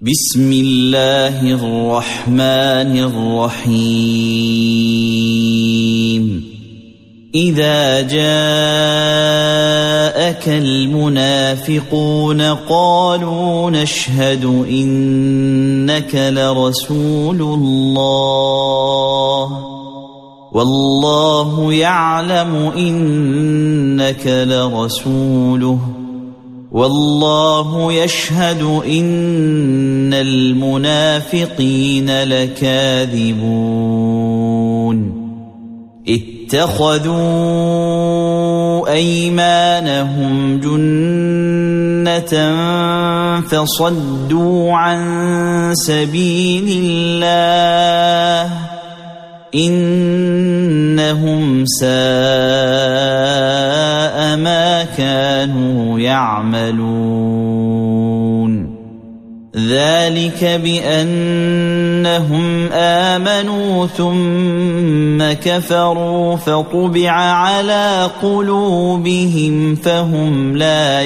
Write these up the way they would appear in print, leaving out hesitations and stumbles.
بسم الله الرحمن الرحيم إذا جاءك المنافقون قالوا نشهد إنك لرسول الله والله يعلم إنك لرسوله والله يشهد إن المنافقين لكاذبون اتخذوا أيمانهم جنة فصدوا عن سبيل الله إنهم ساء ما كانوا يعملون ذلك بأنهم آمنوا ثم كفروا فطبع على قلوبهم فهم لا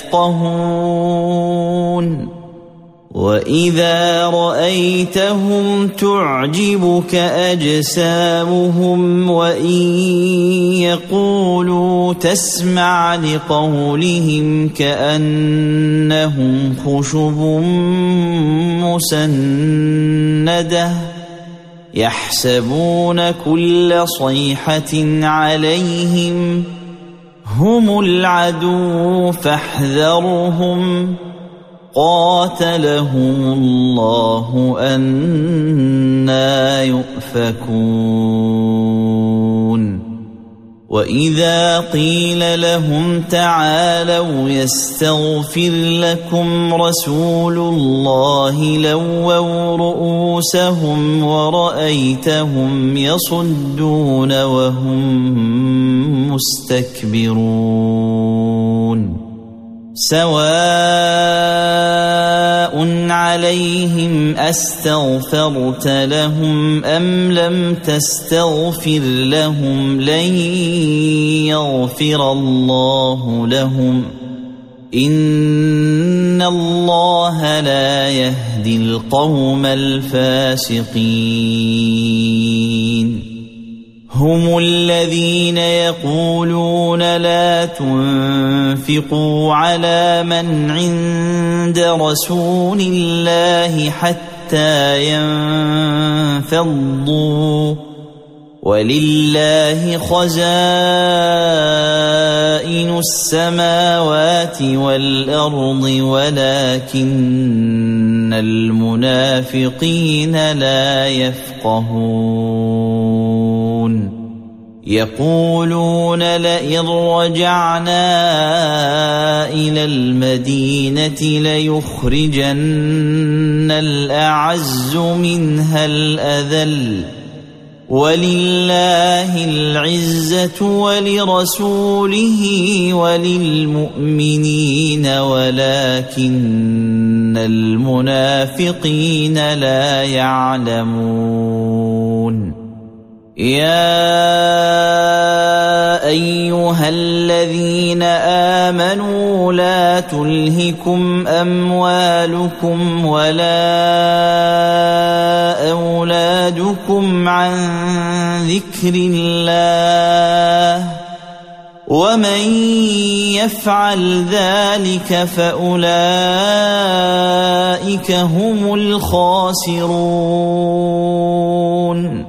يفقهون وإذا رأيتهم تعجبك أجسامهم وإن يقولوا تسمع لقولهم كأنهم خشب مسندة يحسبون كل صيحة عليهم هم العدو فاحذرهم قاتلهم الله أنى يؤفكون وإذا قيل لهم تعالوا يستغفر لكم رسول الله لووا رؤوسهم ورأيتهم يصدون وهم مستكبرون سواء عليهم أستغفرت لهم أم لم تستغفر لهم لن يغفر الله لهم إن الله لا يهدي القوم الفاسقين هم الذين يقولون لا تنفقوا على من عند رسول الله حتى ينفضوا ولله خزائن السماوات والأرض ولكن المنافقين لا يفقهون يقولون لئن رجعنا إلى المدينة ليخرجن الأعز منها الأذل ولله العزة ولرسوله وللمؤمنين ولكن المنافقين لا يعلمون يا أيها الذين آمنوا لا تلهكم أموالكم ولا أولادكم عن ذكر الله ومن يفعل ذلك فأولئك هم الخاسرون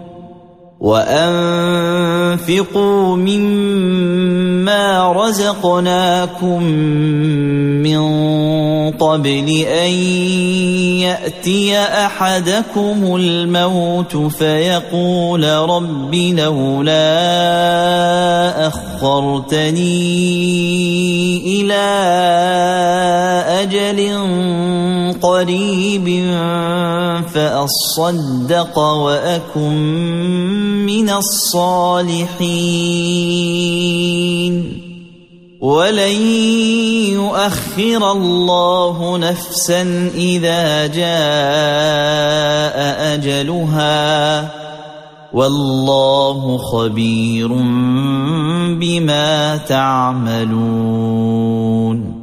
وأنفقوا مما رزقناكم من قبل أن يأتي أحدكم الموت فيقول رب لولا أخرتني إلى أجل قريب فأصدق وأكن من الصالحين ولن يؤخر الله نفسا إذا جاء أجلها والله خبير بما تعملون